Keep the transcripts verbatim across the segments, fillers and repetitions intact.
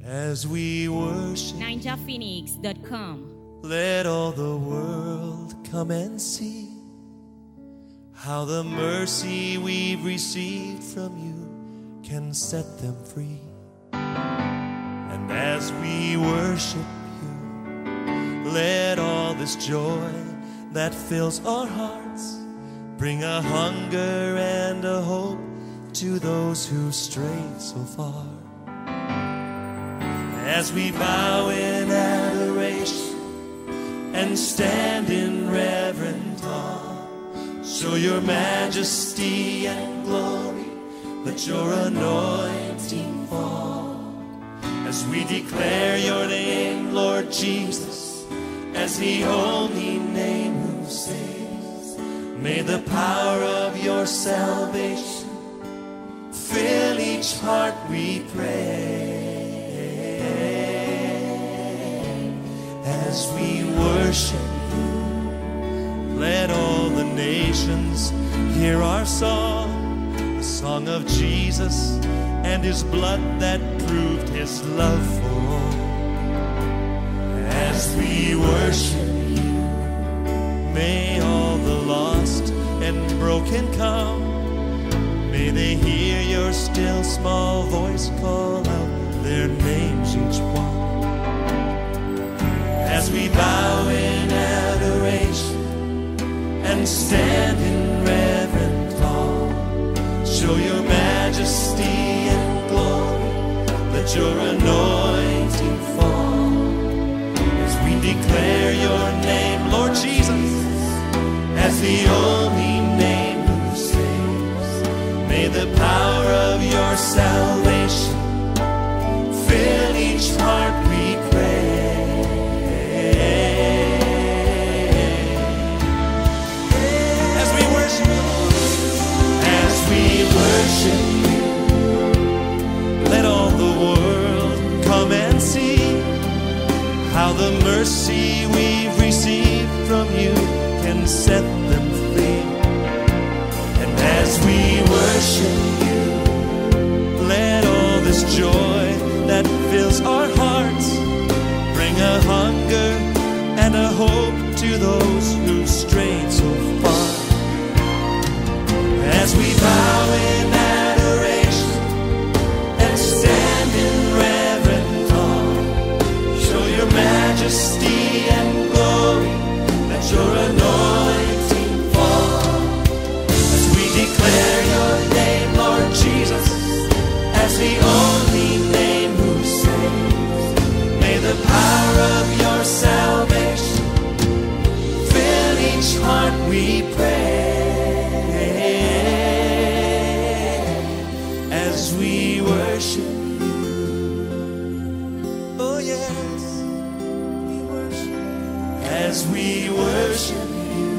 As we worship, ninja phoenix dot com. let all the world come and see how the mercy we've received from you can set them free. And as we worship you, let all this joy that fills our hearts bring a hunger and a hope to those who strayed so far. As we bow in adoration and stand in reverent awe, show your majesty and glory, let your anointing fall. As we declare your name, Lord Jesus, as the only name who saves, may the power of your salvation fill each heart, we pray. As we worship you, let all the nations hear our song, the song of Jesus and his blood that proved his love for all. As we worship you, may all the lost and broken come. May they hear your still small voice call out their names each one. As we bow in adoration and stand in reverent awe, show your majesty and glory, let your anointing fall. As we declare your name, Lord Jesus, as the only name who saves, may the power of your salvation fill each heart, we pray. Worship you, let all the world come and see how the mercy we've received from you can set them free. And as we worship you, let all this joy that fills our hearts bring a hunger and a hope to those who strayed so far. As we bow in adoration and stand in reverent awe, show your majesty and glory, let your anointing fall. As we declare your name, Lord Jesus, as the only name who saves, may the power of your salvation fill each heart, we pray. As we worship you, oh yes, we worship. As we worship you,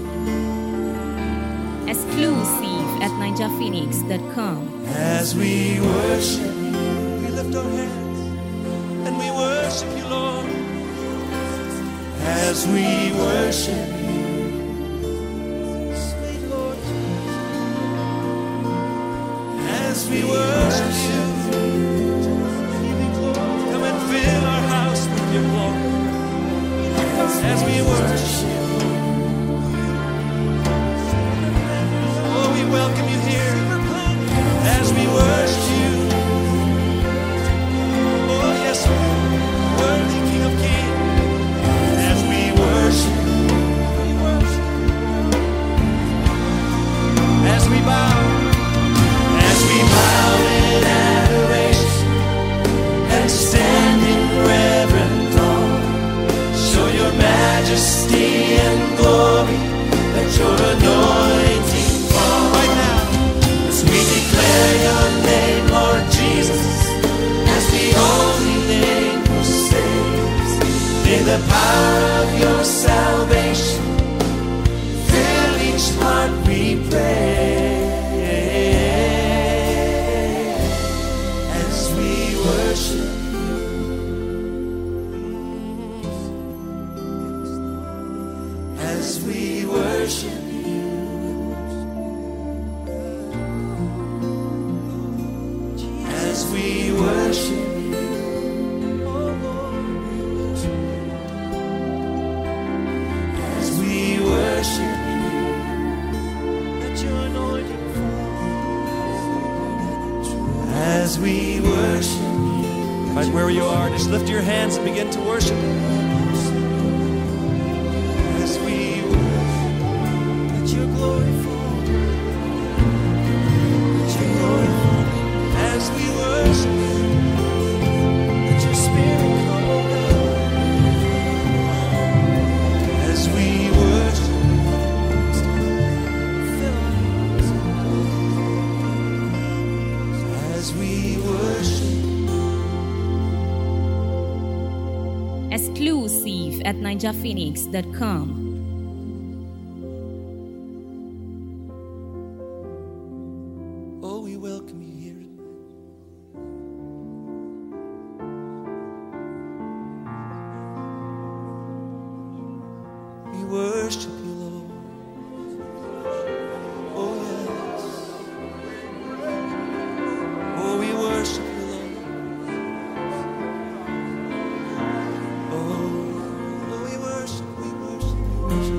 Exclusive at ninja phoenix dot com. as we worship you, we lift our hands and we worship you, Lord. As we worship you, sweet Lord, as we worship you, come and fill our house with your glory. As we worship you, oh, we welcome you here. As we worship you, oh yes, worthy King of Kings. As we worship, we worship. As we bow, as we bow in adoration and stand in reverent awe, show your majesty and glory, let your anointing fall. Right now, as we declare your name, Lord Jesus, as the only name who saves, may the power of your salvation fill each heart, we pray. As we worship you, as we worship you, as we worship you. Right where you are, just lift your hands and begin to worship. As we worship, let your glory fall. Let your glory fall. As we worship, let your spirit come, oh God. As we worship, fill our hearts. As we worship. Exclusive at ninja phoenix dot com. Oh, we welcome you here. We worship you, Lord. Oh, yes. Oh, we worship you, Lord. Oh, oh, we worship, we worship, we worship.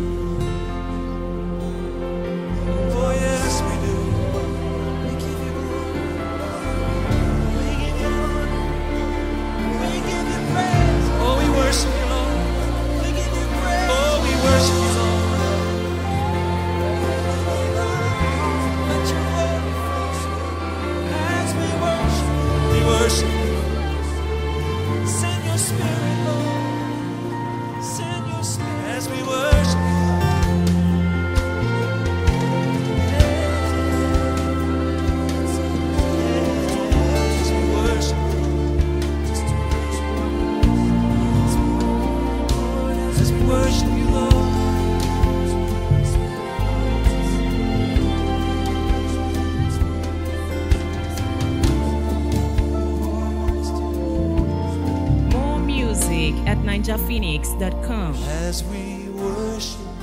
Oh, yes, we do. We give you glory. We give you honor. We give you praise. Oh, we worship you, Lord. We give you praise. Oh, we worship you, Lord. Let your glory fall as we worship. We worship you. Send your spirit, Lord. Send your spirit as we worship. As we worship. As we worship you, Lord. More music at ninja phoenix dot com. As we worship.